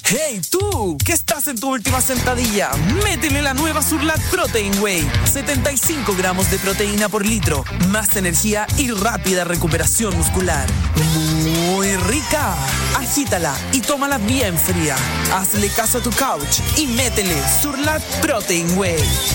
¡Hey, tú! ¿Qué estás en tu última sentadilla? Métele la nueva Surlat Protein Whey. 75 gramos de proteína por litro. Más energía y rápida recuperación muscular. ¡Muy rica! Agítala y tómala bien fría. Hazle caso a tu couch y métele Surlat Protein Whey.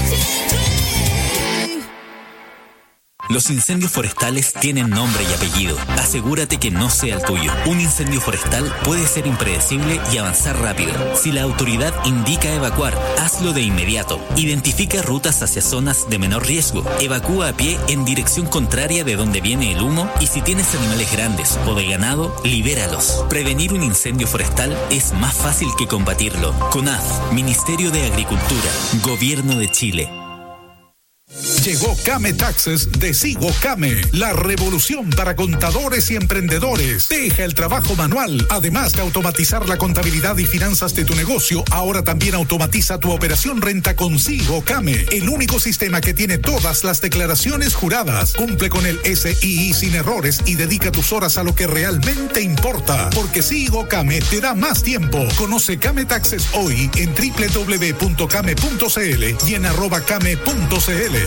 Los incendios forestales tienen nombre y apellido. Asegúrate que no sea el tuyo. Un incendio forestal puede ser impredecible y avanzar rápido. Si la autoridad indica evacuar, hazlo de inmediato. Identifica rutas hacia zonas de menor riesgo. Evacúa a pie en dirección contraria de donde viene el humo y si tienes animales grandes o de ganado, libéralos. Prevenir un incendio forestal es más fácil que combatirlo. CONAF, Ministerio de Agricultura, Gobierno de Chile. Llegó Came Taxes de Sigo Came, la revolución para contadores y emprendedores. Deja el trabajo manual. Además de automatizar la contabilidad y finanzas de tu negocio, ahora también automatiza tu operación renta con Sigo Came, el único sistema que tiene todas las declaraciones juradas. Cumple con el SII sin errores y dedica tus horas a lo que realmente importa, porque Sigo Came te da más tiempo. Conoce Came Taxes hoy en www.came.cl y en @came.cl.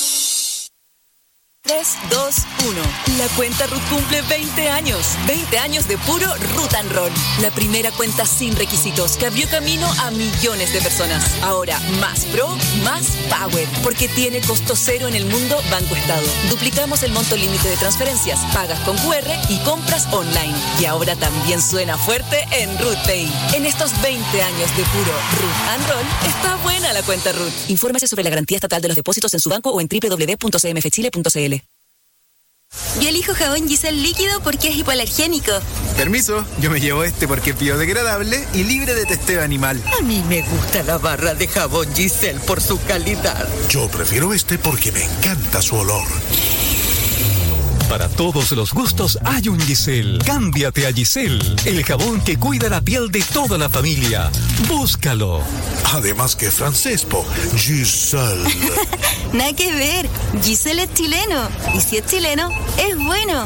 3, 2, 1. La cuenta Ruth cumple 20 años. 20 años de puro Ruth and Roll. La primera cuenta sin requisitos que abrió camino a millones de personas. Ahora más pro, más power. Porque tiene costo cero en el mundo Banco Estado. Duplicamos el monto límite de transferencias, pagas con QR y compras online. Y ahora también suena fuerte en Ruth Pay. En estos 20 años de puro Ruth and Roll, está buena la cuenta Ruth. Infórmese sobre la garantía estatal de los depósitos en su banco o en www.cmfchile.cl. Yo elijo jabón Giselle líquido porque es hipoalergénico. Permiso, yo me llevo este porque es biodegradable y libre de testeo animal. A mí me gusta la barra de jabón Giselle por su calidad. Yo prefiero este porque me encanta su olor. Para todos los gustos hay un Giselle. Cámbiate a Giselle, el jabón que cuida la piel de toda la familia. Búscalo. Además que francés, Giselle. Nada que ver. Giselle es chileno. Y si es chileno, es bueno.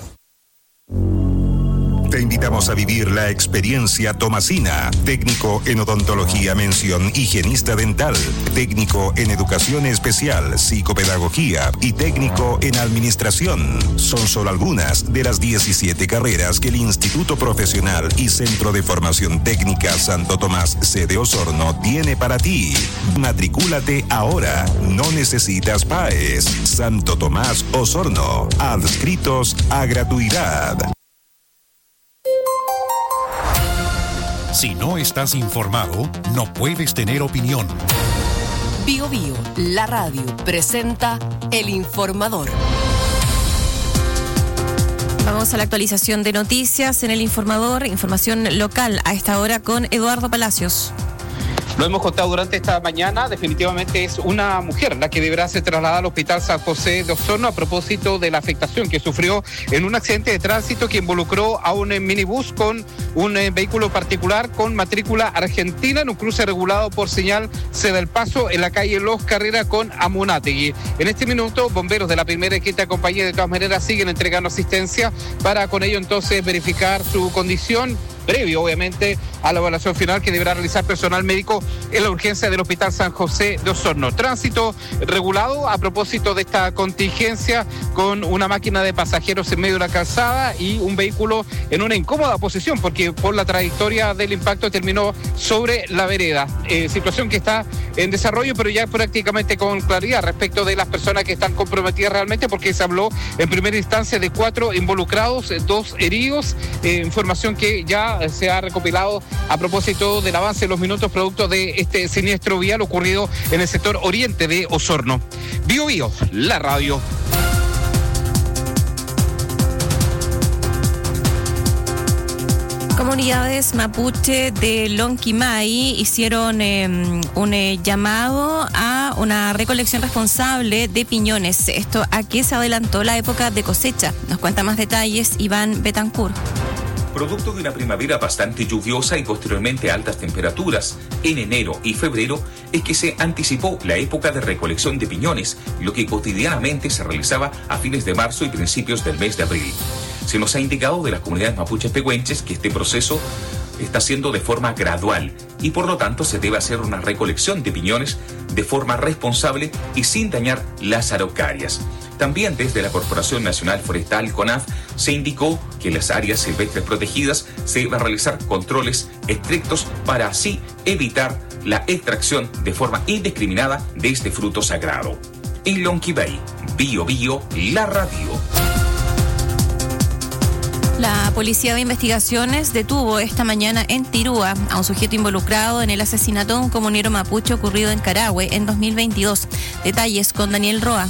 Te invitamos a vivir la experiencia Tomasina, técnico en odontología mención higienista dental, técnico en educación especial, psicopedagogía y técnico en administración. Son solo algunas de las 17 carreras que el Instituto Profesional y Centro de Formación Técnica Santo Tomás sede Osorno tiene para ti. Matricúlate ahora, no necesitas PAES. Santo Tomás Osorno, adscritos a gratuidad. Si no estás informado, no puedes tener opinión. Bio Bio, la radio, presenta El Informador. Vamos a la actualización de noticias en El Informador, información local a esta hora con Eduardo Palacios. Lo hemos contado durante esta mañana, definitivamente es una mujer la que deberá ser trasladada al Hospital San José de Osorno a propósito de la afectación que sufrió en un accidente de tránsito que involucró a un minibús con un vehículo particular con matrícula argentina en un cruce regulado por señal C del Paso en la calle Los Carreras con Amunátegui. En este minuto, bomberos de la primera y quinta compañía de todas maneras siguen entregando asistencia para con ello entonces verificar su condición, previo obviamente a la evaluación final que deberá realizar personal médico en la urgencia del Hospital San José de Osorno. Tránsito regulado a propósito de esta contingencia con una máquina de pasajeros en medio de la calzada y un vehículo en una incómoda posición porque por la trayectoria del impacto terminó sobre la vereda. Situación que está en desarrollo pero ya prácticamente con claridad respecto de las personas que están comprometidas realmente porque se habló en primera instancia de 4 involucrados, 2 heridos, información que ya se ha recopilado a propósito del avance de los minutos producto de este siniestro vial ocurrido en el sector oriente de Osorno. Bio Bio, la radio. Comunidades mapuche de Lonquimay hicieron un llamado a una recolección responsable de piñones. Esto a que se adelantó la época de cosecha. Nos cuenta más detalles Iván Betancourt. Producto de una primavera bastante lluviosa y posteriormente altas temperaturas, en enero y febrero es que se anticipó la época de recolección de piñones, lo que cotidianamente se realizaba a fines de marzo y principios del mes de abril. Se nos ha indicado de las comunidades mapuches pehuenches que este proceso está haciendo de forma gradual y por lo tanto se debe hacer una recolección de piñones de forma responsable y sin dañar las araucarias. También desde la Corporación Nacional Forestal, CONAF, se indicó que en las áreas silvestres protegidas se van a realizar controles estrictos para así evitar la extracción de forma indiscriminada de este fruto sagrado. En Lonquibay, Bio Bio, la radio. La Policía de Investigaciones detuvo esta mañana en Tirúa a un sujeto involucrado en el asesinato de un comunero mapuche ocurrido en Carahue en 2022. Detalles con Daniel Roa.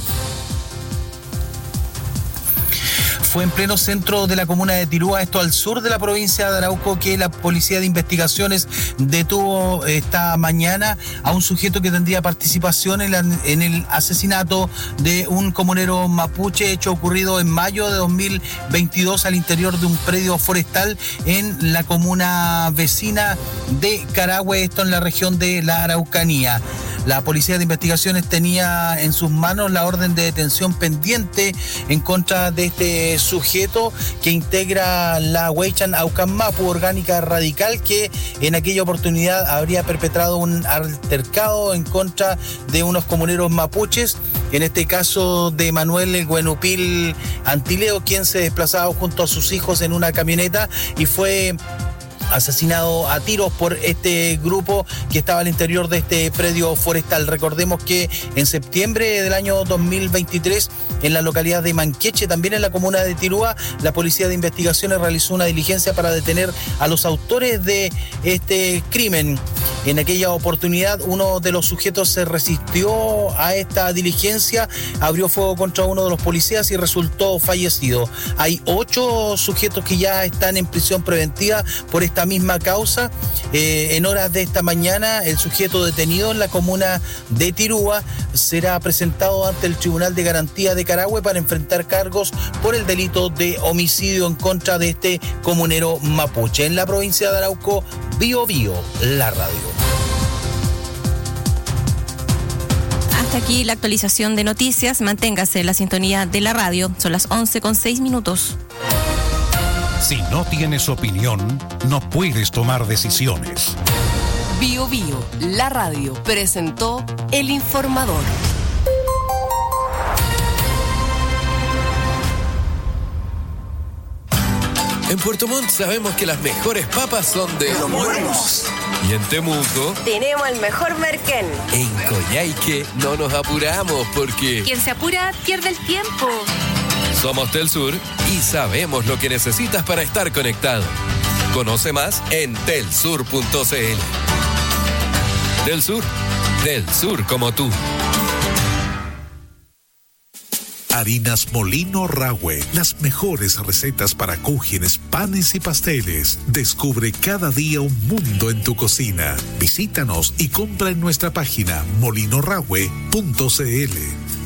Fue en pleno centro de la comuna de Tirúa, esto al sur de la provincia de Arauco, que la Policía de Investigaciones detuvo esta mañana a un sujeto que tendría participación en el asesinato de un comunero mapuche, hecho ocurrido en mayo de 2022 al interior de un predio forestal en la comuna vecina de Carahue, esto en la región de la Araucanía. La Policía de Investigaciones tenía en sus manos la orden de detención pendiente en contra de este sujeto que integra la Huaychan Aucanmapu, orgánica radical, que en aquella oportunidad habría perpetrado un altercado en contra de unos comuneros mapuches, en este caso de Manuel Guenupil Antileo, quien se desplazaba junto a sus hijos en una camioneta y fue asesinado a tiros por este grupo que estaba al interior de este predio forestal. Recordemos que en septiembre del año 2023, en la localidad de Manqueche, también en la comuna de Tirúa, la Policía de Investigaciones realizó una diligencia para detener a los autores de este crimen. En aquella oportunidad, uno de los sujetos se resistió a esta diligencia, abrió fuego contra uno de los policías y resultó fallecido. Hay 8 sujetos que ya están en prisión preventiva por esta misma causa. En horas de esta mañana, el sujeto detenido en la comuna de Tirúa será presentado ante el Tribunal de Garantía de Carahue para enfrentar cargos por el delito de homicidio en contra de este comunero mapuche. En la provincia de Arauco, Bio Bio, la radio. Hasta aquí la actualización de noticias. Manténgase en la sintonía de la radio. Son las 11:06. Si no tienes opinión, no puedes tomar decisiones. Bio Bio, la radio, presentó El Informador. En Puerto Montt sabemos que las mejores papas son de Los Buenos. Y en Temuco tenemos el mejor merquén. En Coyhaique no nos apuramos porque quien se apura pierde el tiempo. Somos Telsur y sabemos lo que necesitas para estar conectado. Conoce más en telsur.cl. Del sur como tú. Harinas Molino Rahue, las mejores recetas para cúgenes, panes y pasteles. Descubre cada día un mundo en tu cocina. Visítanos y compra en nuestra página molinorahue.cl.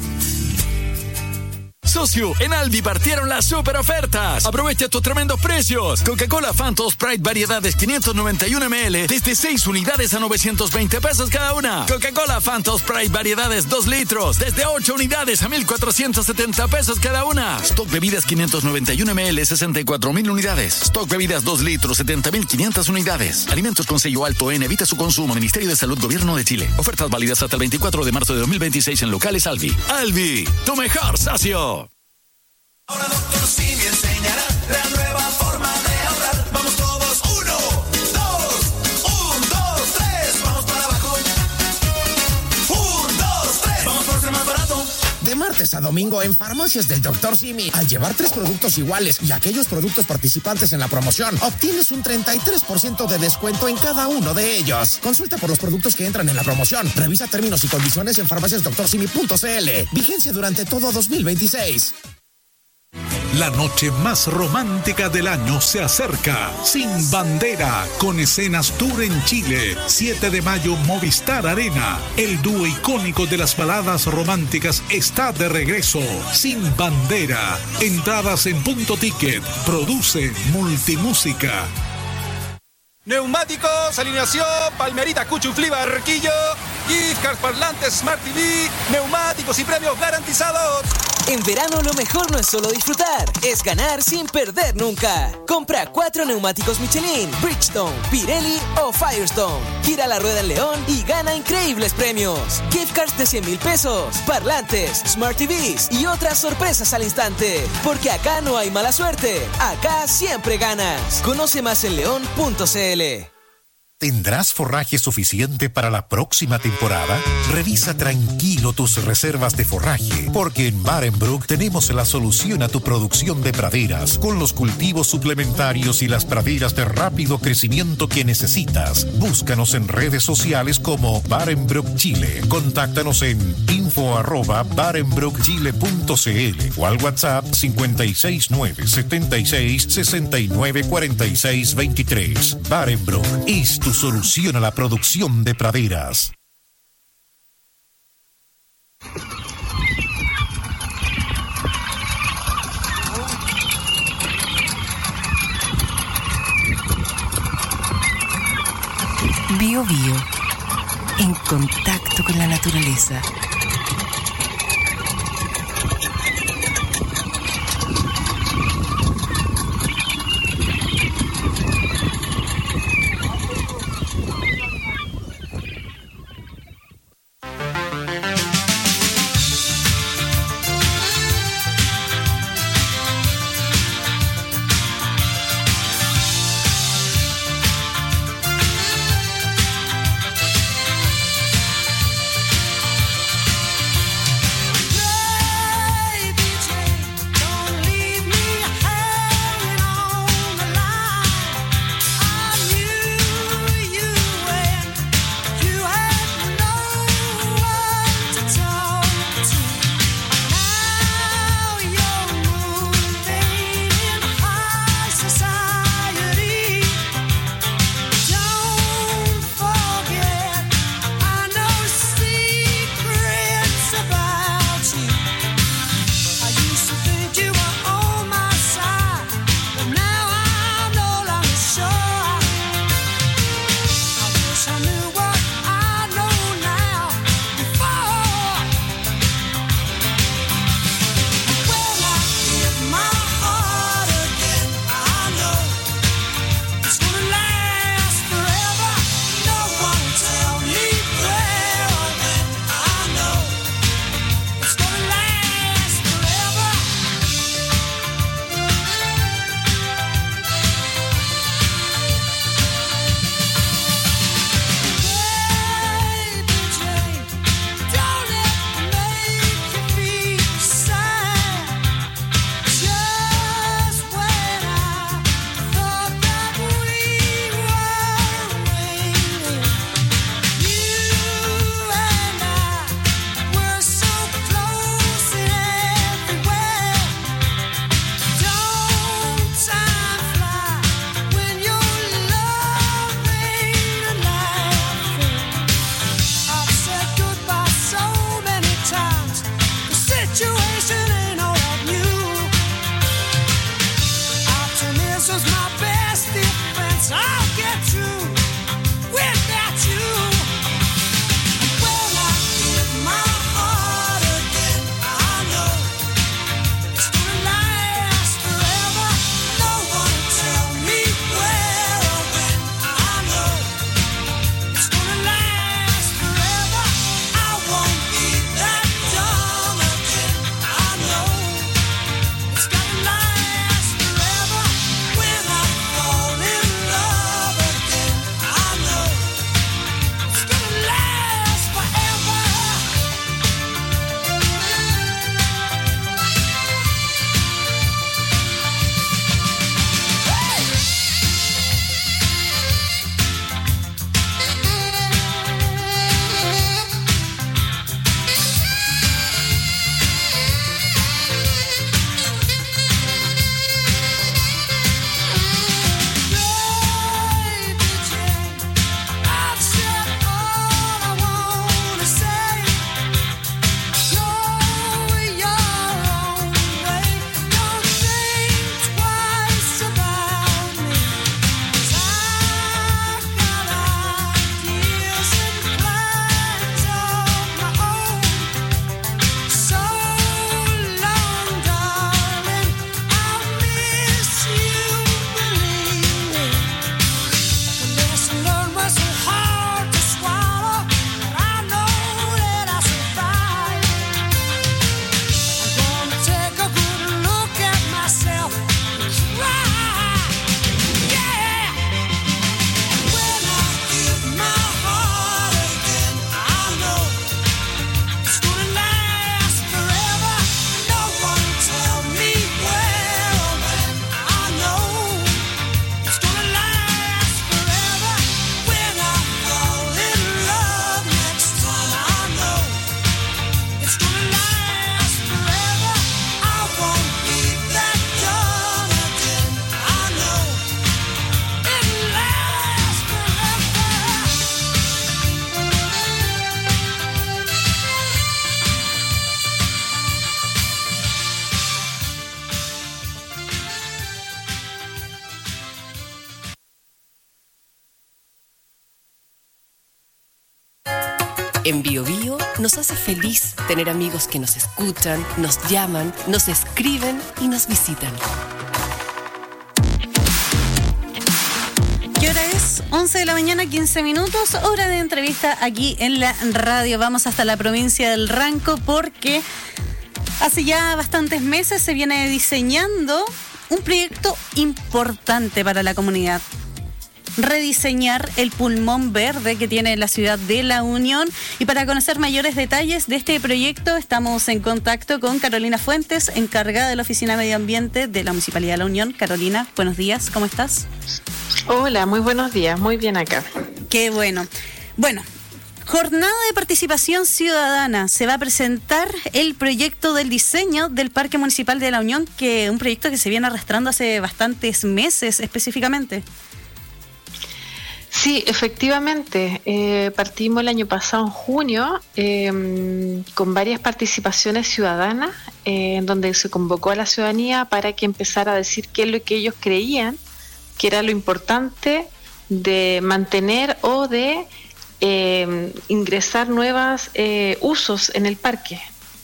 Socio, en Albi partieron las super ofertas. Aprovecha estos tremendos precios. Coca-Cola Phantom Sprite variedades 591 ml desde 6 unidades a 920 pesos cada una. Coca-Cola Phantom Sprite variedades 2 litros desde 8 unidades a 1,470 pesos cada una. Stock bebidas 591 ml 64.000 unidades. Stock bebidas 2 litros 70.500 unidades. Alimentos con sello alto en evita su consumo. Ministerio de Salud, Gobierno de Chile. Ofertas válidas hasta el 24 de marzo de 2026 en locales Albi. Albi, tu mejor socio. Ahora Dr. Simi enseñará la nueva forma de ahorrar. Vamos todos, 1, 2, 3, vamos para abajo. 1, 2, 3, vamos por ser más barato. De martes a domingo en Farmacias del Dr. Simi, al llevar 3 productos iguales y aquellos productos participantes en la promoción, obtienes un 33% de descuento en cada uno de ellos. Consulta por los productos que entran en la promoción. Revisa términos y condiciones en farmaciasdrsimi.cl. Vigencia durante todo 2026. La noche más romántica del año se acerca. Sin Bandera, con escenas tour en Chile. 7 de mayo, Movistar Arena. El dúo icónico de las baladas románticas está de regreso. Sin Bandera. Entradas en Punto Ticket. Produce Multimúsica. Neumáticos, alineación, Palmerita, Cuchuflí, Barquillo. gift cards, parlantes, Smart TV, neumáticos y premios garantizados. En verano lo mejor no es solo disfrutar, es ganar sin perder nunca. Compra 4 neumáticos Michelin, Bridgestone, Pirelli o Firestone. Gira la rueda en León y gana increíbles premios. Gift cards de 100,000 pesos, parlantes, Smart TVs y otras sorpresas al instante. Porque acá no hay mala suerte, acá siempre ganas. Conoce más en león.cl. ¿Tendrás forraje suficiente para la próxima temporada? Revisa tranquilo tus reservas de forraje, porque en Barenbrook tenemos la solución a tu producción de praderas, con los cultivos suplementarios y las praderas de rápido crecimiento que necesitas. Búscanos en redes sociales como Barenbrook Chile. Contáctanos en info@barenbrookchile.cl o al WhatsApp 569 76 69 46 23. Barenbrook es tu solución a la producción de praderas. Bio Bio, en contacto con la naturaleza. En Bio Bio nos hace feliz tener amigos que nos escuchan, nos llaman, nos escriben y nos visitan. ¿Qué hora es? 11 de la mañana, 15 minutos, hora de entrevista aquí en la radio. Vamos hasta la provincia del Ranco porque hace ya bastantes meses se viene diseñando un proyecto importante para la comunidad. Rediseñar el pulmón verde que tiene la ciudad de La Unión. Y para conocer mayores detalles de este proyecto estamos en contacto con Carolina Fuentes, encargada de la Oficina de Medio Ambiente de la Municipalidad de La Unión. Carolina, buenos días, ¿cómo estás? Hola, muy buenos días, muy bien acá. Qué bueno. Bueno, jornada de participación ciudadana. Se va a presentar el proyecto del diseño del Parque Municipal de La Unión, que es un proyecto que se viene arrastrando hace bastantes meses específicamente. Sí, efectivamente, partimos el año pasado en junio con varias participaciones ciudadanas en donde se convocó a la ciudadanía para que empezara a decir qué es lo que ellos creían que era lo importante de mantener o de ingresar nuevos usos en el parque.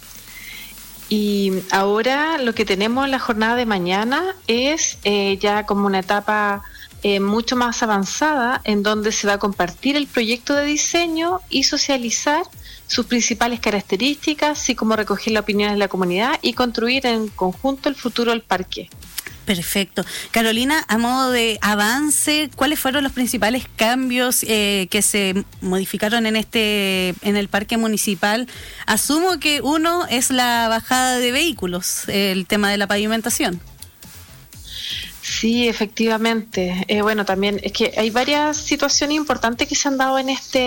Y ahora lo que tenemos en la jornada de mañana es ya como una etapa mucho más avanzada en donde se va a compartir el proyecto de diseño y socializar sus principales características, así como recoger las opiniones de la comunidad y construir en conjunto el futuro del parque. Perfecto. Carolina, a modo de avance, ¿cuáles fueron los principales cambios que se modificaron en el parque municipal? Asumo que uno es la bajada de vehículos, el tema de la pavimentación. Sí, efectivamente. Bueno, también es que hay varias situaciones importantes que se han dado en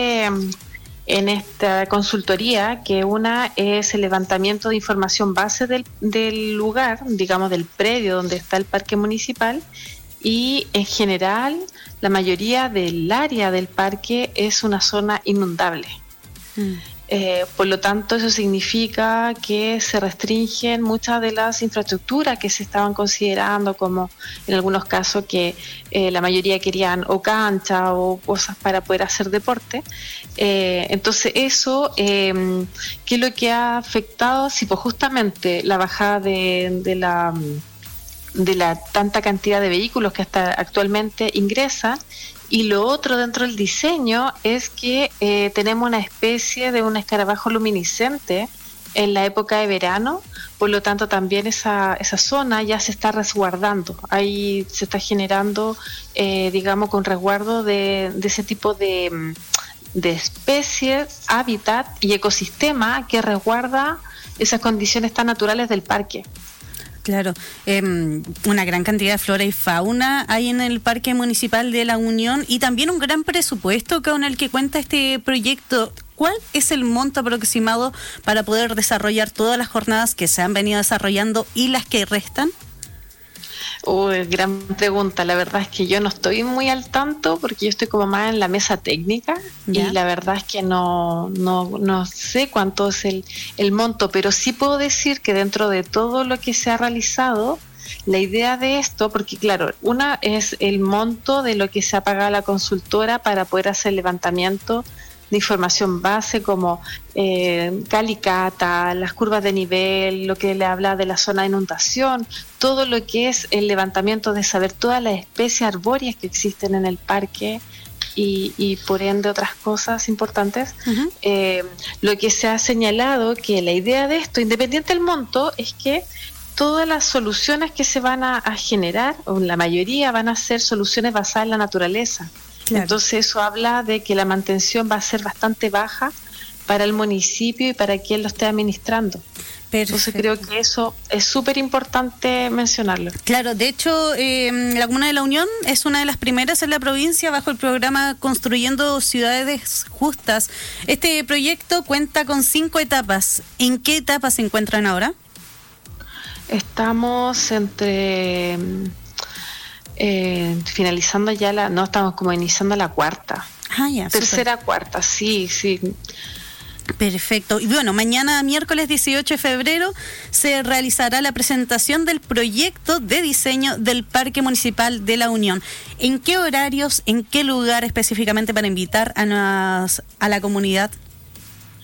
esta consultoría, que una es el levantamiento de información base del lugar, digamos del predio donde está el parque municipal, y en general la mayoría del área del parque es una zona inundable. Por lo tanto, eso significa que se restringen muchas de las infraestructuras que se estaban considerando, como en algunos casos que la mayoría querían o cancha o cosas para poder hacer deporte. Entonces eso, ¿qué es lo que ha afectado? Sí, pues justamente la bajada de la tanta cantidad de vehículos que hasta actualmente ingresan. Y lo otro dentro del diseño es que tenemos una especie de un escarabajo luminiscente en la época de verano, por lo tanto también esa zona ya se está resguardando. Ahí se está generando, digamos, con resguardo de ese tipo de especies, hábitat y ecosistema que resguarda esas condiciones tan naturales del parque. Claro, una gran cantidad de flora y fauna hay en el Parque Municipal de La Unión y también un gran presupuesto con el que cuenta este proyecto. ¿Cuál es el monto aproximado para poder desarrollar todas las jornadas que se han venido desarrollando y las que restan? Gran pregunta. La verdad es que yo no estoy muy al tanto porque yo estoy como más en la mesa técnica. ¿Ya? Y la verdad es que no sé cuánto es el monto, pero sí puedo decir que dentro de todo lo que se ha realizado, la idea de esto, porque claro, una es el monto de lo que se ha pagado a la consultora para poder hacer el levantamiento de información base como calicata, las curvas de nivel, lo que le habla de la zona de inundación, todo lo que es el levantamiento de saber todas las especies arbóreas que existen en el parque y por ende otras cosas importantes. Uh-huh. Lo que se ha señalado que la idea de esto, independiente del monto, es que todas las soluciones que se van a generar, o la mayoría van a ser soluciones basadas en la naturaleza. Claro. Entonces eso habla de que la mantención va a ser bastante baja para el municipio y para quien lo esté administrando. Perfecto. Entonces creo que eso es súper importante mencionarlo. Claro, de hecho la Comuna de La Unión es una de las primeras en la provincia bajo el programa Construyendo Ciudades Justas. Este proyecto cuenta con 5 etapas. ¿En qué etapa se encuentran ahora? Estamos entre... finalizando ya estamos como iniciando la cuarta. Ya, tercera, super. Cuarta, sí. Perfecto. Y bueno, mañana miércoles 18 de febrero se realizará la presentación del proyecto de diseño del Parque Municipal de La Unión. ¿En qué horarios, en qué lugar específicamente para invitar a la comunidad?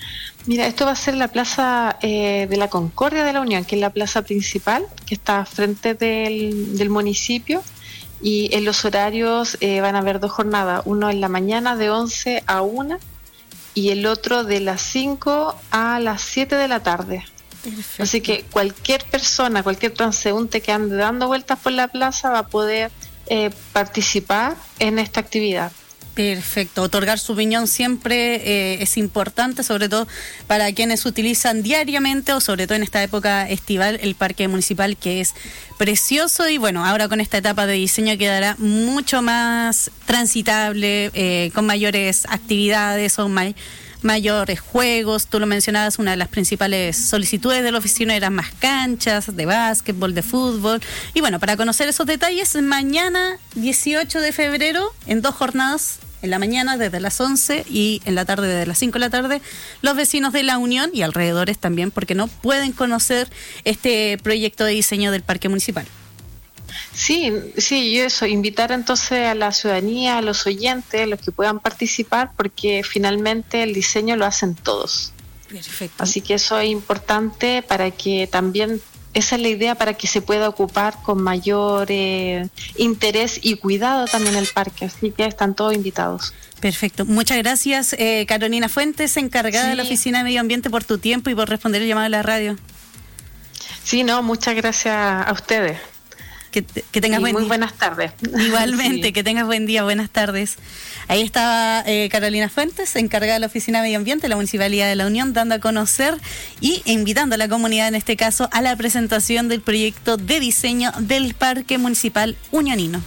Mira, esto va a ser la plaza de la Concordia de la Unión, que es la plaza principal, que está frente del municipio. Y en los horarios van a haber 2 jornadas, uno en la mañana de 11 a 1 y el otro de las 5 a las 7 de la tarde. Perfecto. Así que cualquier persona, cualquier transeúnte que ande dando vueltas por la plaza va a poder participar en esta actividad. Perfecto, otorgar su opinión siempre es importante, sobre todo para quienes utilizan diariamente o sobre todo en esta época estival el parque municipal, que es precioso. Y bueno, ahora con esta etapa de diseño quedará mucho más transitable, con mayores actividades o mayores juegos. Tú lo mencionabas, una de las principales solicitudes de la oficina eran más canchas de básquetbol, de fútbol. Y bueno, para conocer esos detalles, mañana 18 de febrero, en 2 jornadas, en la mañana desde las 11 y en la tarde desde las 5 de la tarde, los vecinos de La Unión y alrededores también, porque no pueden conocer este proyecto de diseño del parque municipal. Sí, y eso, invitar entonces a la ciudadanía, a los oyentes, a los que puedan participar, porque finalmente el diseño lo hacen todos. Perfecto. Así que eso es importante para que también, esa es la idea, para que se pueda ocupar con mayor interés y cuidado también el parque. Así que están todos invitados. Perfecto. Muchas gracias, Carolina Fuentes, encargada de la Oficina de Medio Ambiente, por tu tiempo y por responder el llamado de la radio. Sí, no, muchas gracias a ustedes. Que tengas buen día. Muy buenas tardes. Igualmente, Sí. que tengas buen día, buenas tardes. Ahí estaba Carolina Fuentes, encargada de la Oficina de Medio Ambiente de la Municipalidad de La Unión, dando a conocer y invitando a la comunidad, en este caso, a la presentación del proyecto de diseño del Parque Municipal Unionino.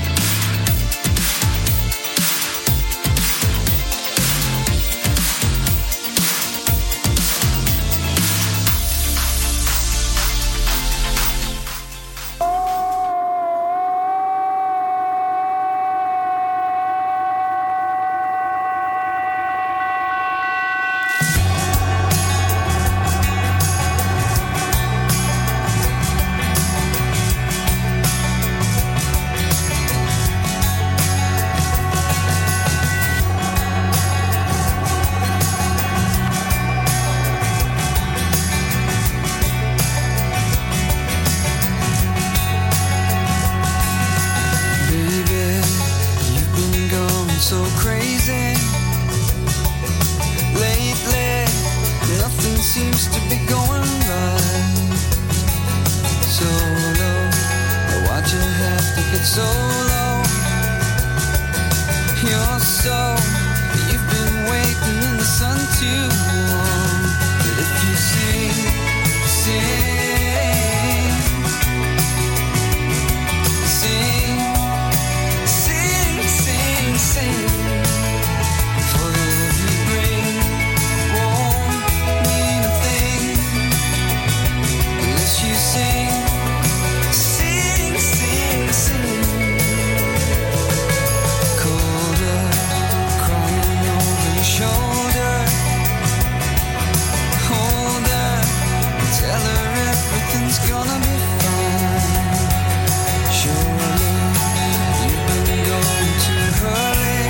So crazy lately, nothing seems to be going right. Solo, why'd you have to get so low? You're so, you've been waiting in the sun too long. But if you sing, for the love you bring won't mean a thing unless you sing. Colder, crying over your shoulder. Hold her, tell her everything's gonna be fine. Surely you've been going too early.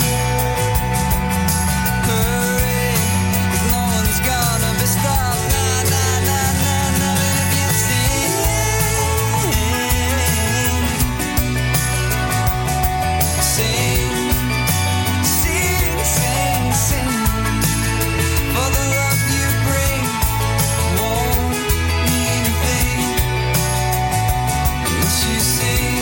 Hurry, 'cause no one's gonna be stopped. Nah, nah, nah, nah, nah. And if you sing, for the love you bring won't mean a thing unless you sing.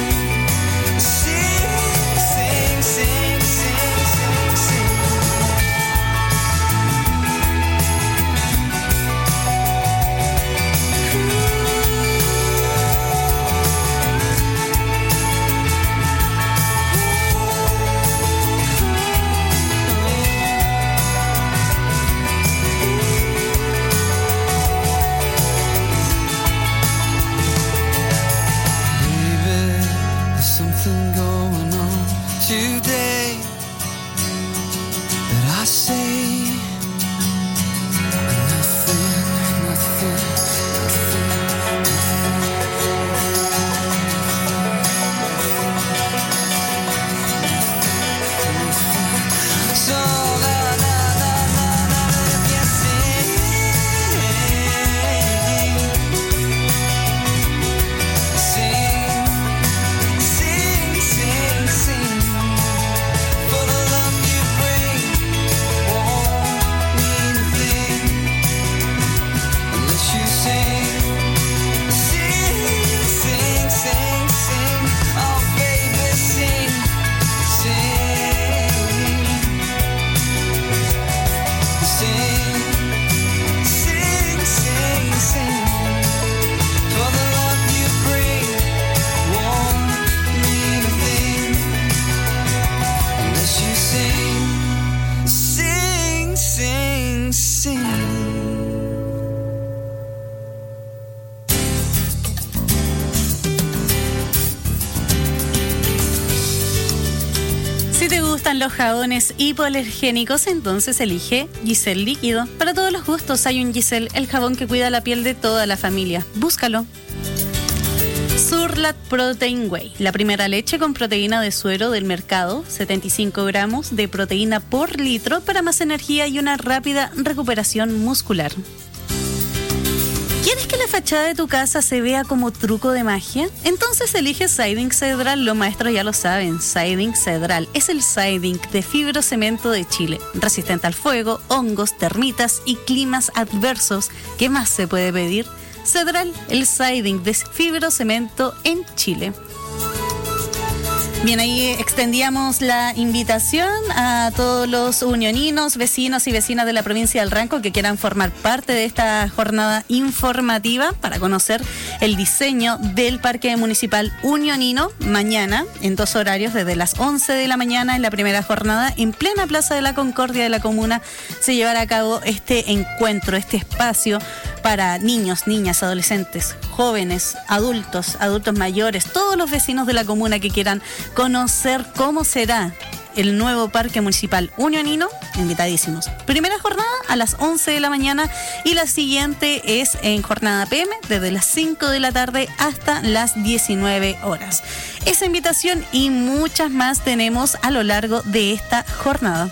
Baby, there's something going on today that I say nothing. So, if you sing, gustan los jabones hipoalergénicos, entonces elige Giselle Líquido. Para todos los gustos hay un Giselle, el jabón que cuida la piel de toda la familia. Búscalo. Surlat Protein Whey, la primera leche con proteína de suero del mercado, 75 gramos de proteína por litro para más energía y una rápida recuperación muscular. ¿Quieres que la fachada de tu casa se vea como truco de magia? Entonces elige Siding Cedral, los maestros ya lo saben. Siding Cedral es el siding de fibrocemento de Chile, resistente al fuego, hongos, termitas y climas adversos. ¿Qué más se puede pedir? Cedral, el siding de fibrocemento en Chile. Bien, ahí extendíamos la invitación a todos los unioninos, vecinos y vecinas de la provincia del Ranco que quieran formar parte de esta jornada informativa para conocer el diseño del Parque Municipal Unionino mañana en 2 horarios, desde las 11 de la mañana en la primera jornada en plena Plaza de la Concordia de la comuna se llevará a cabo este encuentro, este espacio para niños, niñas, adolescentes, jóvenes, adultos mayores, todos los vecinos de la comuna que quieran conocer cómo será el nuevo Parque Municipal Unionino, invitadísimos. Primera jornada a las 11 de la mañana y la siguiente es en jornada PM desde las 5 de la tarde hasta las 19 horas. Esa invitación y muchas más tenemos a lo largo de esta jornada.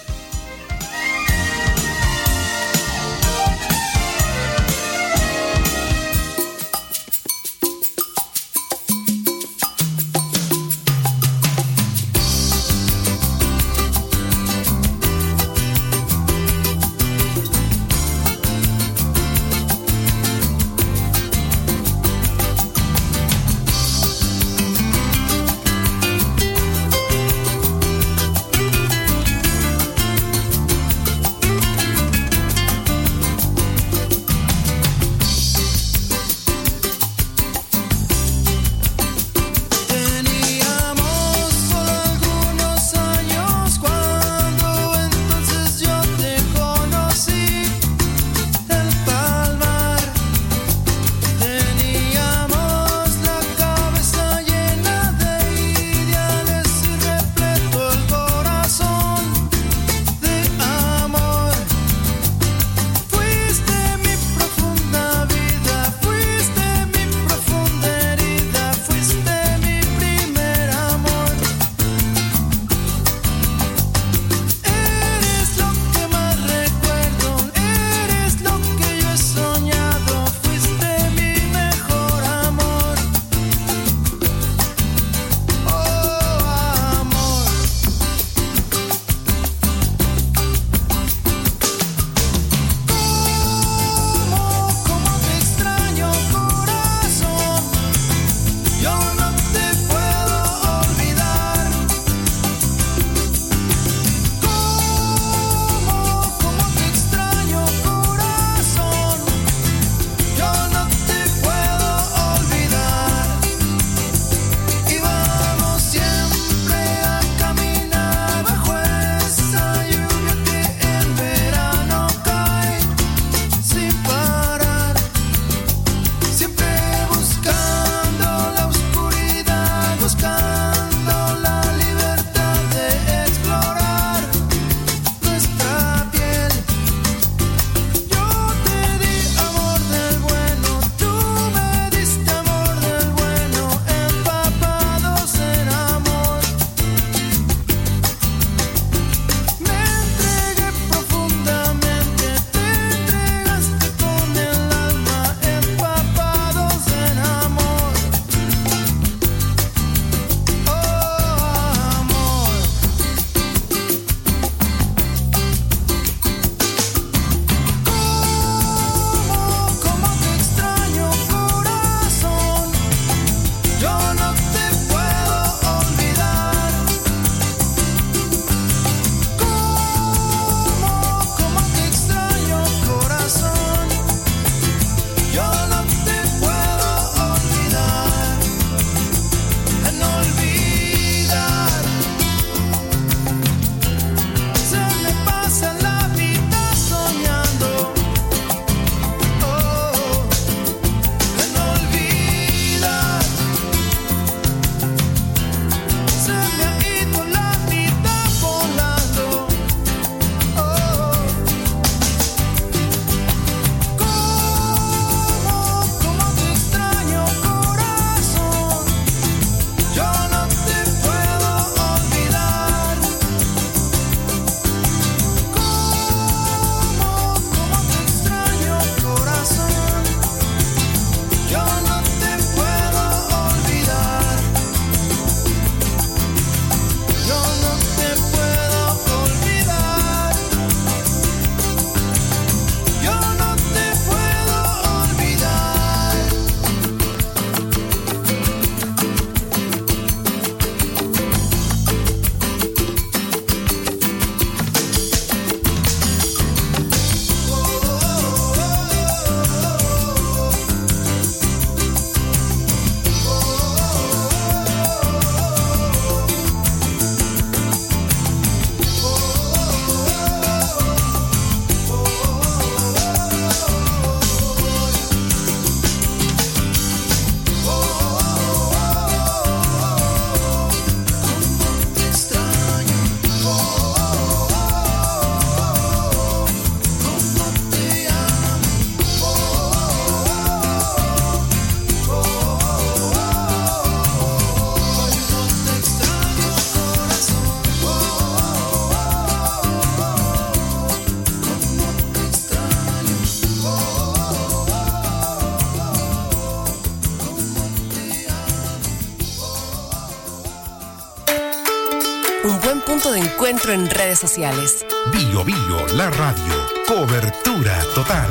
encuentro en redes sociales. Bio Bio, la radio. Cobertura total.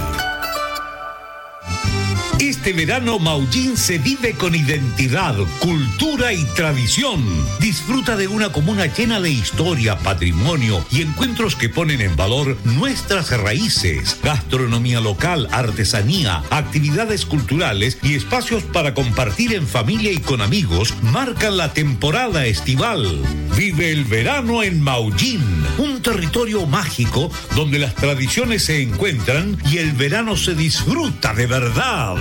Este verano Maullín se vive con identidad, cultura y tradición. Disfruta de una comuna llena de historia, patrimonio y encuentros que ponen en valor nuestras raíces, gastronomía local, artesanía, actividades culturales y espacios para compartir en familia y con amigos marcan la temporada estival. Vive el verano en Maullín, un territorio mágico donde las tradiciones se encuentran y el verano se disfruta de verdad.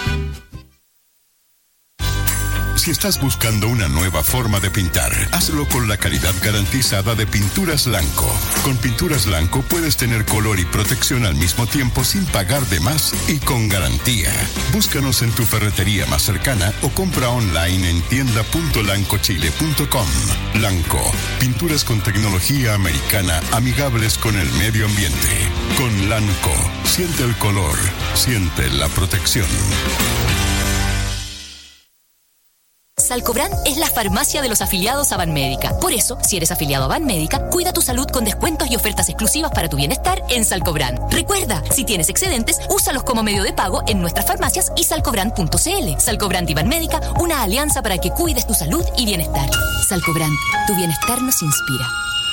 Si estás buscando una nueva forma de pintar, hazlo con la calidad garantizada de Pinturas Blanco. Con Pinturas Blanco puedes tener color y protección al mismo tiempo sin pagar de más y con garantía. Búscanos en tu ferretería más cercana o compra online en tienda.lancochile.com. Blanco, pinturas con tecnología americana amigables con el medio ambiente. Con Lanco, siente el color, siente la protección. Salcobran es la farmacia de los afiliados a Banmédica. Por eso, si eres afiliado a Banmédica, cuida tu salud con descuentos y ofertas exclusivas para tu bienestar en Salcobran. Recuerda, si tienes excedentes, úsalos como medio de pago en nuestras farmacias y salcobran.cl. Salcobran y Banmédica, una alianza para que cuides tu salud y bienestar. Salcobran, tu bienestar nos inspira.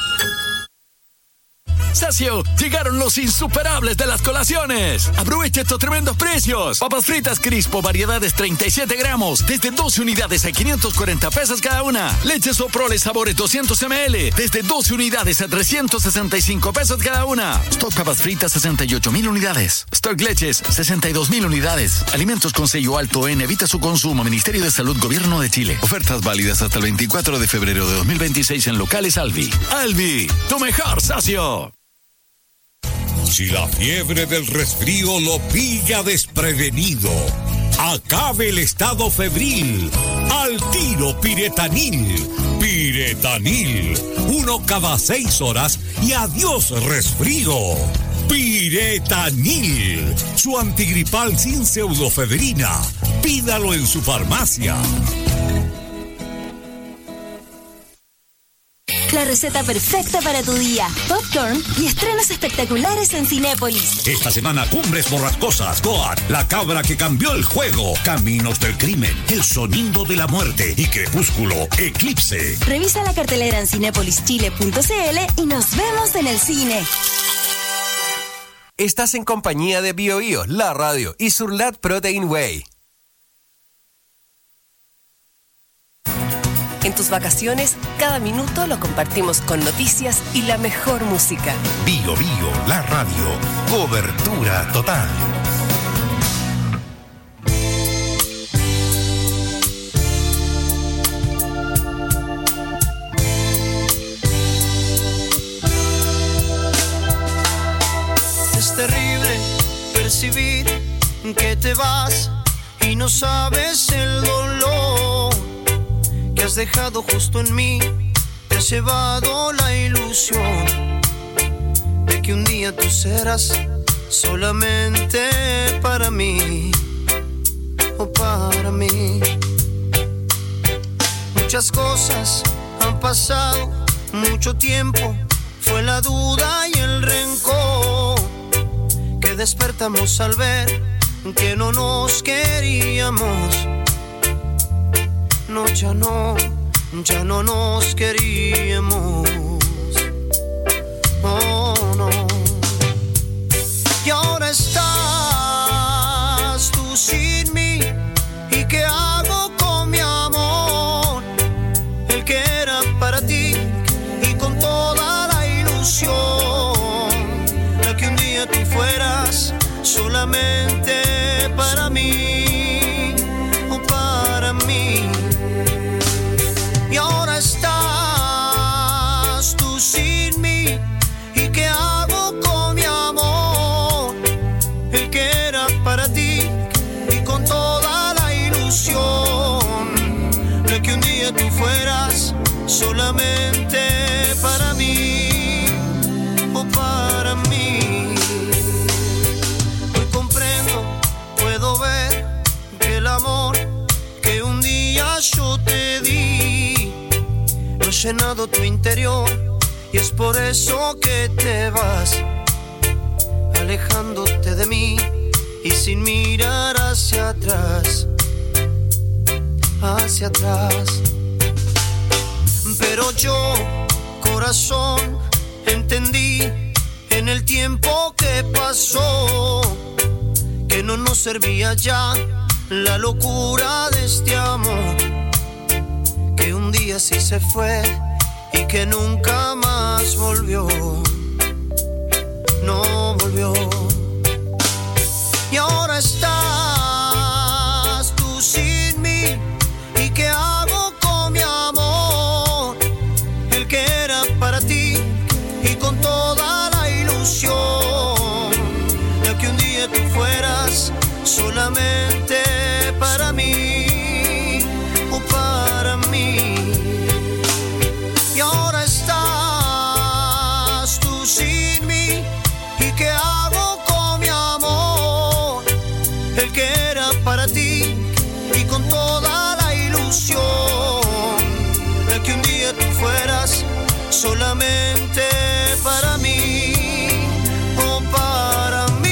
Sacio, llegaron los insuperables de las colaciones. Aprovecha estos tremendos precios. Papas fritas Crispo, variedades 37 gramos, desde 12 unidades a 540 pesos cada una. Leche Soprole sabores 200 ml, desde 12 unidades a 365 pesos cada una. Stock papas fritas 68,000 unidades. Stock leches 62,000 unidades. Alimentos con sello alto en evita su consumo. Ministerio de Salud, Gobierno de Chile. Ofertas válidas hasta el 24 de febrero de 2026 en locales Alvi. Alvi, tu mejor socio. Si la fiebre del resfrío lo pilla desprevenido, acabe el estado febril. Al tiro Piretanil. Piretanil. 1 cada 6 horas y adiós resfrío. Piretanil. Su antigripal sin pseudofedrina. Pídalo en su farmacia. La receta perfecta para tu día. Popcorn y estrenos espectaculares en Cinépolis. Esta semana Cumbres Borrascosas, Goat, La cabra que cambió el juego, Caminos del crimen, El sonido de la muerte y Crepúsculo, Eclipse. Revisa la cartelera en cinepolischile.cl y nos vemos en el cine. Estás en compañía de Bio Bio, la radio y Surlat Protein Whey. En tus vacaciones, cada minuto lo compartimos con noticias y la mejor música. Bio Bio, la radio. Cobertura total. Es terrible percibir que te vas y no sabes el dolor que has dejado justo en mí. Te has llevado la ilusión de que un día tú serás solamente para mí, o para mí. Muchas cosas han pasado, mucho tiempo, fue la duda y el rencor que despertamos al ver que no nos queríamos. No, ya no nos queríamos. Oh, no. Y ahora estás tú sin mí. ¿Y qué hago con mi amor? El que era para ti y con toda la ilusión, la que un día tú fueras solamente para mí, o para mí. Y ahora estás tú sin mí. ¿Y qué hago con mi amor? El que era para ti y con toda la ilusión, de que un día tú fueras solamente para mí, o para mí. Hoy comprendo, puedo ver que el amor que un día yo te di, no ha llenado tu interior y es por eso que te vas, alejándote de mí y sin mirar hacia atrás, hacia atrás. Pero yo, corazón, entendí en el tiempo que pasó que no nos servía ya la locura de este amor, que un día sí se fue y que nunca más volvió, no volvió. Y ahora estás tú sin mí, ¿y qué hago con mi amor? El que era para ti y con toda la ilusión de que un día tú fueras solamente para mí o para mí. Y ahora estás tú sin mí, ¿y qué hago con mi amor? El que era para ti y con toda la ilusión de que un día tú fueras solamente para mí o para mí.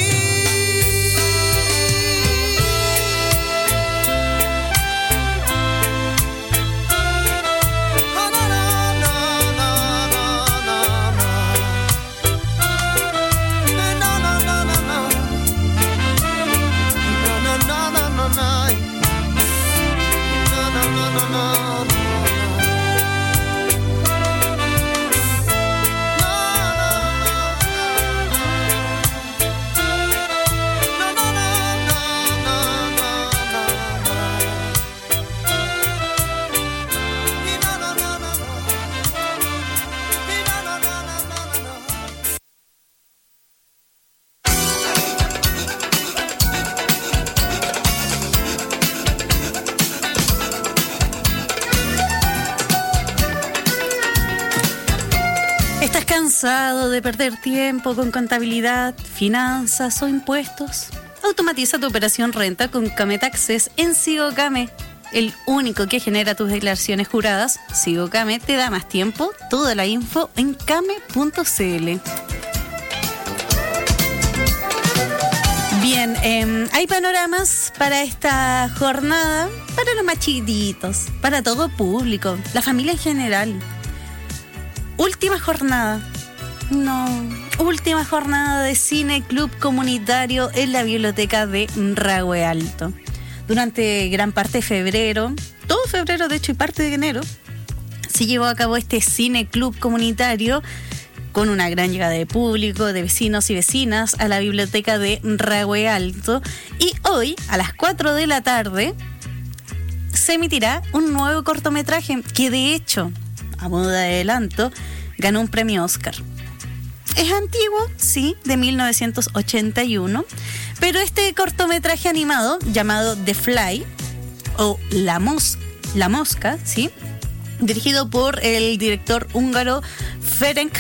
¿Cansado de perder tiempo con contabilidad, finanzas o impuestos? Automatiza tu operación renta con Came Taxes en Sigo Came, el único que genera tus declaraciones juradas. Sigo Came te da más tiempo. Toda la info en came.cl. Bien, hay panoramas para esta jornada, para los más chiquititos, para todo público, la familia en general. Última jornada de Cine Club Comunitario en la biblioteca de Rahue Alto. Durante gran parte de febrero, todo febrero de hecho y parte de enero, se llevó a cabo este Cine Club Comunitario con una gran llegada de público, de vecinos y vecinas a la biblioteca de Rahue Alto. Y hoy, a las 4 de la tarde, se emitirá un nuevo cortometraje que de hecho, a modo de adelanto, ganó un premio Oscar. Es antiguo, sí, de 1981, pero este cortometraje animado llamado The Fly o La Mosca, ¿sí?, dirigido por el director húngaro Ferenc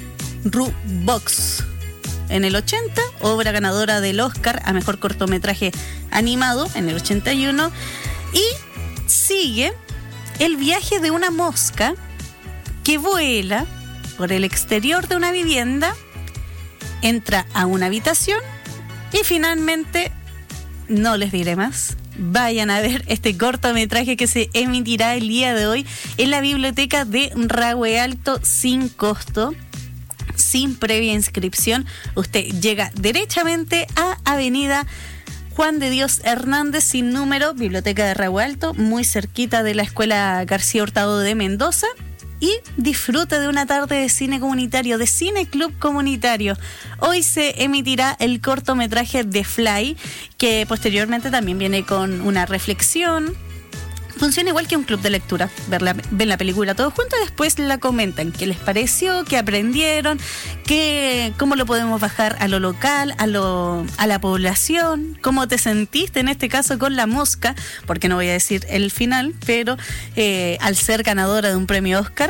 Rubox. En el 80, obra ganadora del Oscar a mejor cortometraje animado en el 81, y sigue el viaje de una mosca que vuela por el exterior de una vivienda, entra a una habitación y finalmente, no les diré más, vayan a ver este cortometraje que se emitirá el día de hoy en la biblioteca de Rahue Alto sin costo, sin previa inscripción. Usted llega derechamente a Avenida Juan de Dios Hernández sin número, biblioteca de Rahue Alto, muy cerquita de la Escuela García Hurtado de Mendoza, y disfruta de una tarde de cine comunitario, de Cine Club Comunitario. Hoy se emitirá el cortometraje The Fly, que posteriormente también viene con una reflexión. Funciona igual que un club de lectura. Ven la película todos juntos y después la comentan. ¿Qué les pareció? ¿Qué aprendieron? ¿Cómo lo podemos bajar a lo local, a la población? ¿Cómo te sentiste en este caso con La Mosca? Porque no voy a decir el final, pero al ser ganadora de un premio Oscar,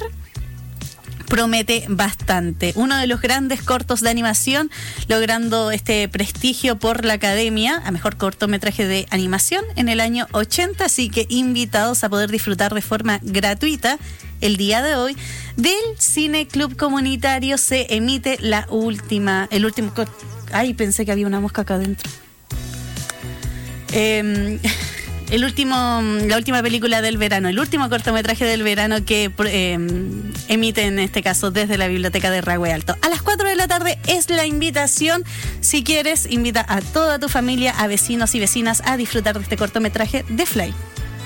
promete bastante. Uno de los grandes cortos de animación, logrando este prestigio por la Academia a mejor cortometraje de animación en el año 80, así que invitados a poder disfrutar de forma gratuita el día de hoy, del Cine Club Comunitario se emite el último... Ay, pensé que había una mosca acá adentro. La última película del verano, el último cortometraje del verano que emite en este caso desde la Biblioteca de Rahue Alto. A las 4 de la tarde es la invitación. Si quieres, invita a toda tu familia, a vecinos y vecinas a disfrutar de este cortometraje de Fly.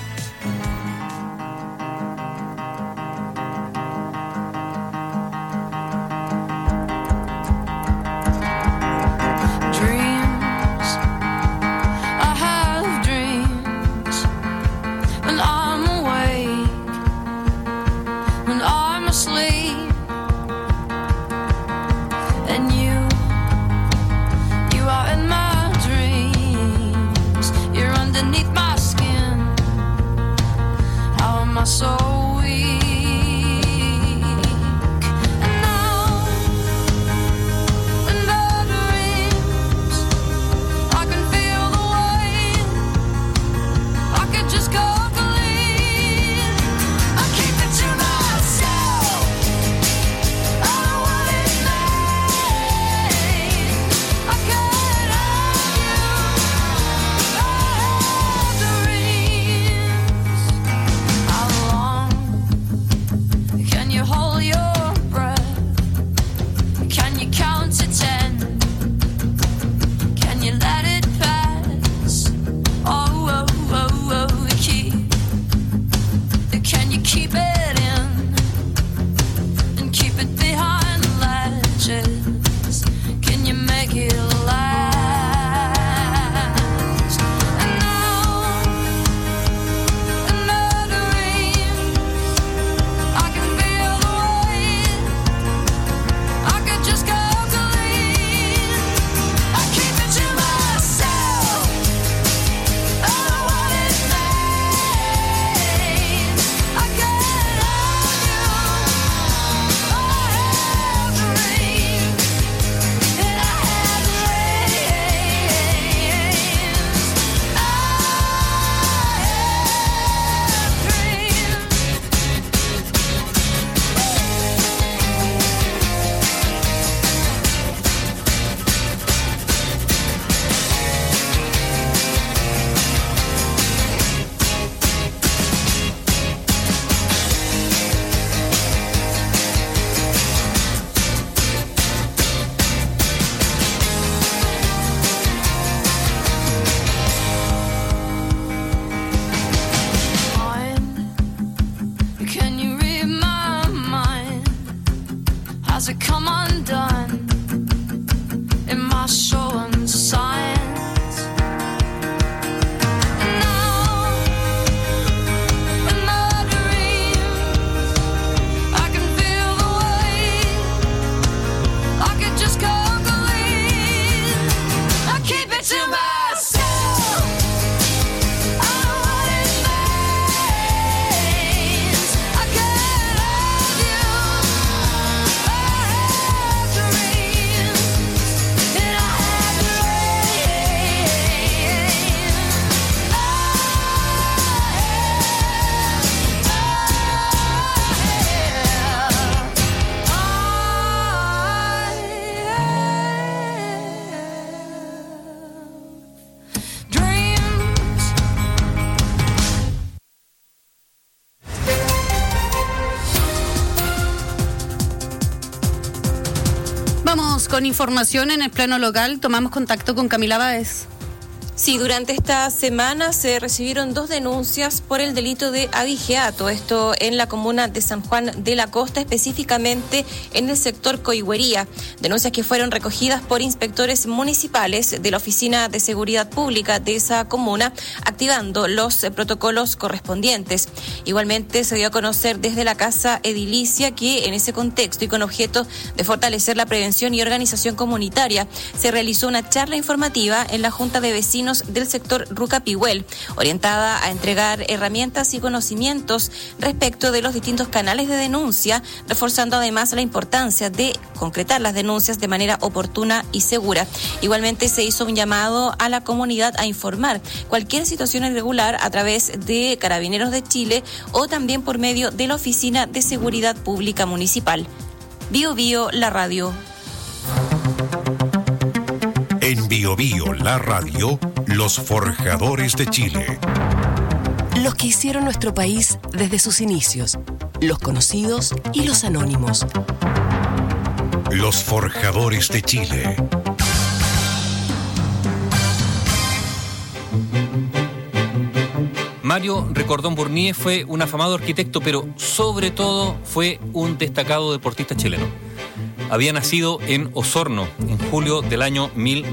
Con información en el plano local, tomamos contacto con Camila Báez. Sí, durante esta semana se recibieron 2 denuncias por el delito de abigeato, esto en la comuna de San Juan de la Costa, específicamente en el sector Coigüería. Denuncias que fueron recogidas por inspectores municipales de la Oficina de Seguridad Pública de esa comuna, activando los protocolos correspondientes. Igualmente se dio a conocer desde la Casa Edilicia que en ese contexto y con objeto de fortalecer la prevención y organización comunitaria, se realizó una charla informativa en la Junta de Vecinos vecinos del sector Rucapihuel, orientada a entregar herramientas y conocimientos respecto de los distintos canales de denuncia, reforzando además la importancia de concretar las denuncias de manera oportuna y segura. Igualmente se hizo un llamado a la comunidad a informar cualquier situación irregular a través de Carabineros de Chile o también por medio de la Oficina de Seguridad Pública Municipal. Bio Bio, la radio. En Bio Bio, la radio, los forjadores de Chile. Los que hicieron nuestro país desde sus inicios, los conocidos y los anónimos. Los forjadores de Chile. Mario Recordón Burnier fue un afamado arquitecto, pero sobre todo fue un destacado deportista chileno. Había nacido en Osorno en julio del año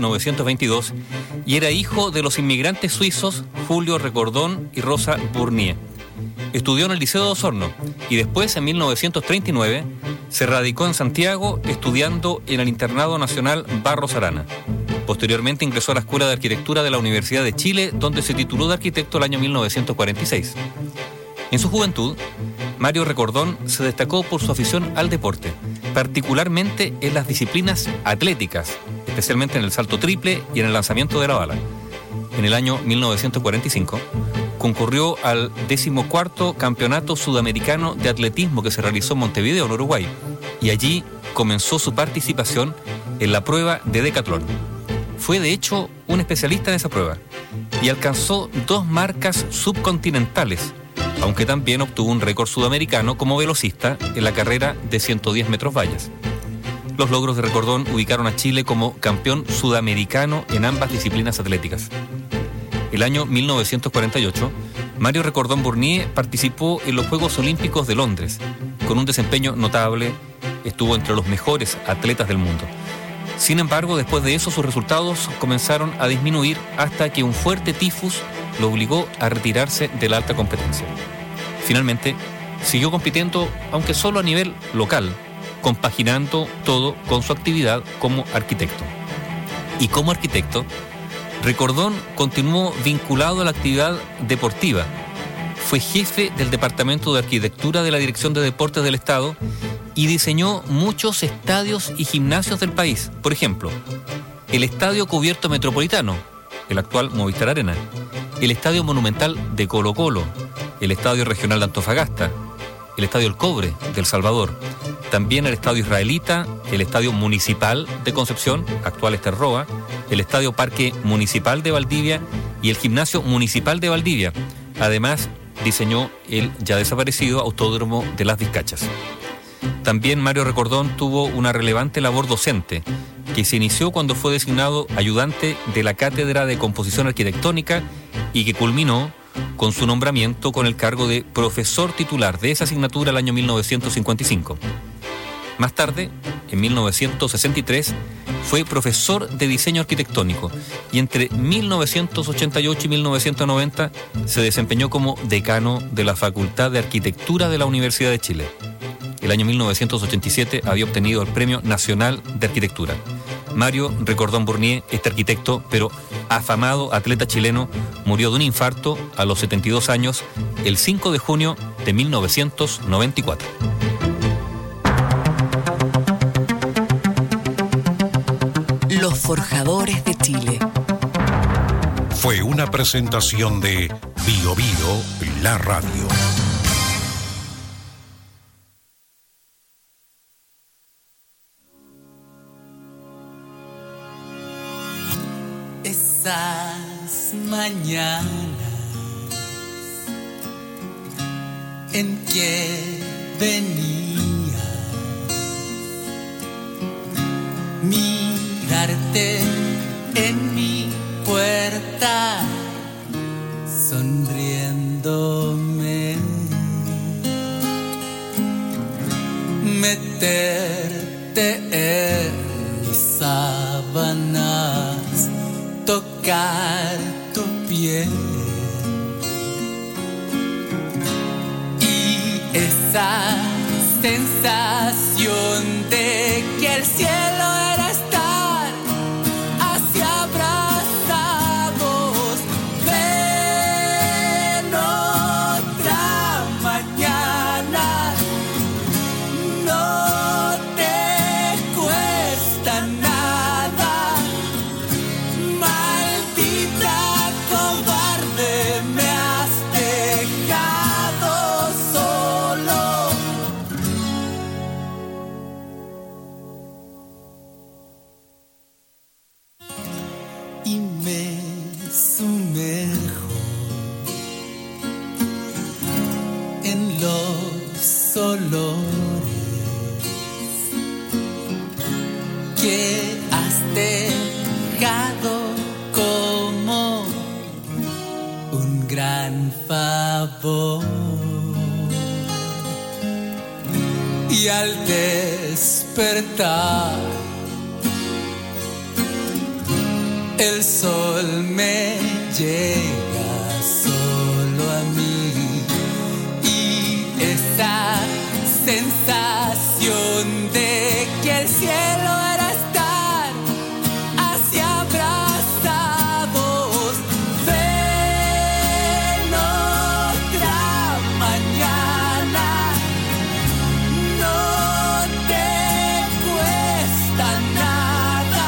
1922 y era hijo de los inmigrantes suizos Julio Recordón y Rosa Burnier. Estudió en el Liceo de Osorno y después, en 1939, se radicó en Santiago estudiando en el Internado Nacional Barros Arana. Posteriormente ingresó a la Escuela de Arquitectura de la Universidad de Chile, donde se tituló de arquitecto el año 1946. En su juventud, Mario Recordón se destacó por su afición al deporte, particularmente en las disciplinas atléticas, especialmente en el salto triple y en el lanzamiento de la bala. En el año 1945, concurrió al 14º Campeonato Sudamericano de Atletismo que se realizó en Montevideo, en Uruguay, y allí comenzó su participación en la prueba de decatlón. Fue de hecho un especialista en esa prueba y alcanzó 2 marcas subcontinentales, aunque también obtuvo un récord sudamericano como velocista en la carrera de 110 metros vallas. Los logros de Recordón ubicaron a Chile como campeón sudamericano en ambas disciplinas atléticas. El año 1948, Mario Recordón Burnier participó en los Juegos Olímpicos de Londres. Con un desempeño notable, estuvo entre los mejores atletas del mundo. Sin embargo, después de eso, sus resultados comenzaron a disminuir hasta que un fuerte tifus lo obligó a retirarse de la alta competencia. Finalmente, siguió compitiendo, aunque solo a nivel local, compaginando todo con su actividad como arquitecto. Y como arquitecto, Recordón continuó vinculado a la actividad deportiva. Fue jefe del Departamento de Arquitectura de la Dirección de Deportes del Estado y diseñó muchos estadios y gimnasios del país. Por ejemplo, el Estadio Cubierto Metropolitano, el actual Movistar Arena, el Estadio Monumental de Colo-Colo, el Estadio Regional de Antofagasta, el Estadio El Cobre de El Salvador, también el Estadio Israelita, el Estadio Municipal de Concepción, actual Esterroa, el Estadio Parque Municipal de Valdivia y el Gimnasio Municipal de Valdivia. Además, diseñó el ya desaparecido Autódromo de Las Vizcachas. También Mario Recordón tuvo una relevante labor docente, que se inició cuando fue designado ayudante de la Cátedra de Composición Arquitectónica y que culminó con su nombramiento con el cargo de profesor titular de esa asignatura el año 1955. Más tarde, en 1963, fue profesor de diseño arquitectónico y entre 1988 y 1990 se desempeñó como decano de la Facultad de Arquitectura de la Universidad de Chile. El año 1987 había obtenido el Premio Nacional de Arquitectura. Mario Recordón Burnier, este arquitecto, pero afamado atleta chileno, murió de un infarto a los 72 años el 5 de junio de 1994. Los forjadores de Chile. Fue una presentación de Bio Bio, la radio. Esas mañanas en que venía mirarte en mi puerta sonriéndome, meterte en mis sábanas, tocar tu piel y esa sensación de que el cielo era estar así abrazado y me sumerjo en los olores que has dejado como un gran favor. Y al despertar, el sol me llega solo a mí y esa sensación de que el cielo era estar así abrazados. Ven otra mañana, no te cuesta nada.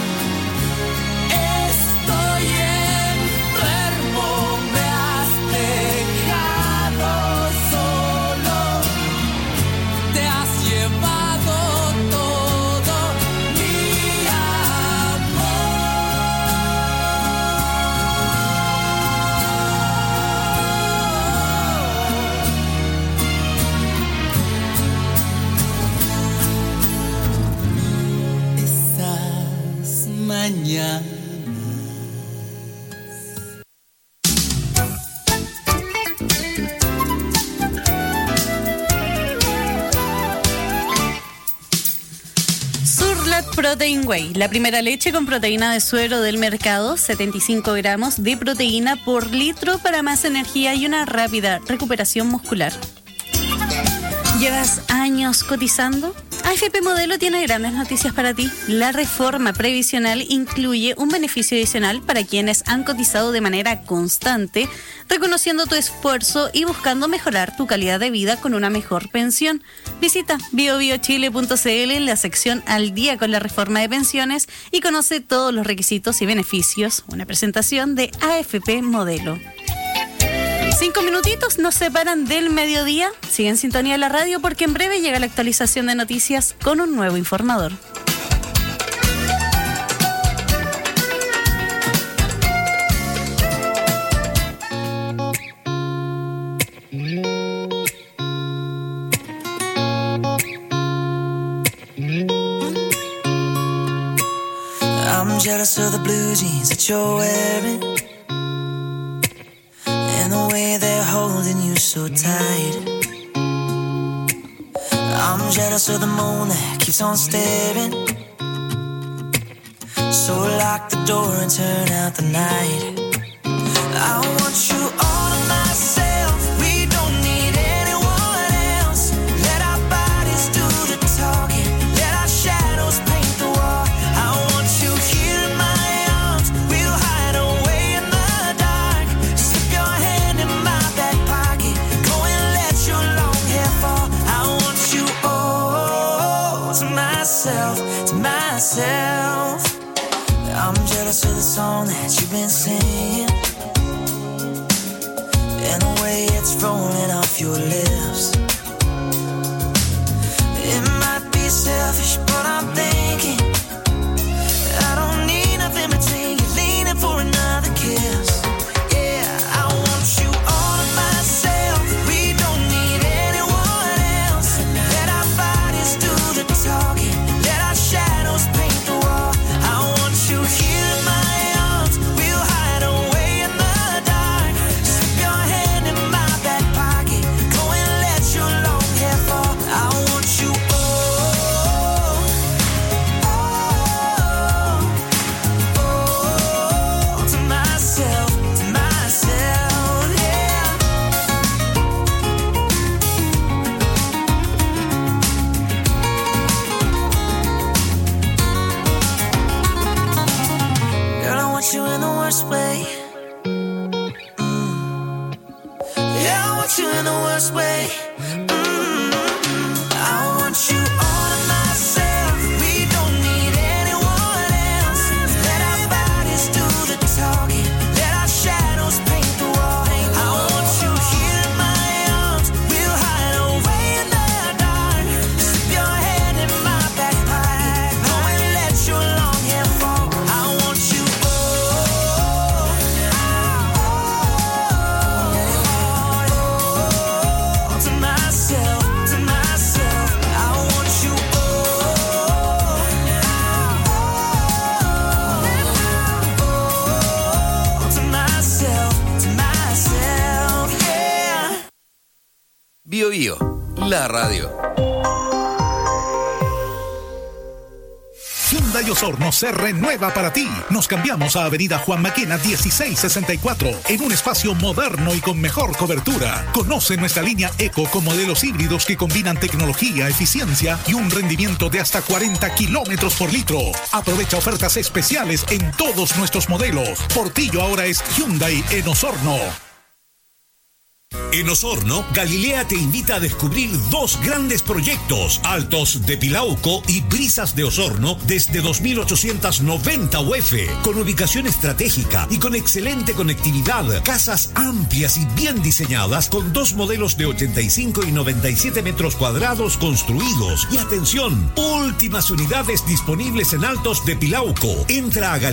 Estoy enfermo, me has dejado solo, te has llevado todo mi amor. Esas mañanas Surlat Protein Whey, la primera leche con proteína de suero del mercado, 75 gramos de proteína por litro para más energía y una rápida recuperación muscular. ¿Llevas años cotizando? AFP Modelo tiene grandes noticias para ti. La reforma previsional incluye un beneficio adicional para quienes han cotizado de manera constante, reconociendo tu esfuerzo y buscando mejorar tu calidad de vida con una mejor pensión. Visita biobiochile.cl en la sección Al día con la reforma de pensiones y conoce todos los requisitos y beneficios. Una presentación de AFP Modelo. 5 minutitos nos separan del mediodía. Sigue en sintonía de la radio porque en breve llega la actualización de noticias con un nuevo informador. I'm jealous of the blue jeans that you're wearing and the way they're holding you so tight. I'm jealous of the moon that keeps on staring. So lock the door and turn out the night. I want you all to myself. We don't need anyone else. Let our bodies do the talking. Let our shadows paint the wall. I want you here in my arms. We'll hide away in the dark. Slip your hand in my back pocket. Go and let your long hair fall. I want you all to myself, to myself. I'm jealous of the song that you've been singing and the way it's rolling off your lips. It might be selfish, but I'm thinking I don't need nothing between you, leaning for another kiss. Yeah, I want you all to myself. We don't need anyone else. Let our bodies do the talking. Let our shadows paint the wall. I want you here in my arms. We'll hide away in the dark. Slip your hand in my back pocket. Go and let your long hair fall. I want you all to myself, yeah. Girl, I want you in the worst way. Yeah, I want you in the worst way. I want you all to myself. We don't need anyone else. Let our bodies do the talking. Let our shadows paint the wall. I want you here in my arms. We'll hide away in the dark. Slip your hand in my back pocket. Go and let your long hair fall. I want you all Bio Bio, la radio. Hyundai Osorno se renueva para ti. Nos cambiamos a Avenida Juan Maquena 1664 en un espacio moderno y con mejor cobertura. Conoce nuestra línea Eco con modelos híbridos que combinan tecnología, eficiencia y un rendimiento de hasta 40 kilómetros por litro. Aprovecha ofertas especiales en todos nuestros modelos. Portillo ahora es Hyundai en Osorno. En Osorno, Galilea te invita a descubrir 2 grandes proyectos, Altos de Pilauco y Brisas de Osorno, desde 2.890 UF, con ubicación estratégica y con excelente conectividad, casas amplias y bien diseñadas, con 2 modelos de 85 y 97 metros cuadrados construidos. Y atención, últimas unidades disponibles en Altos de Pilauco. Entra a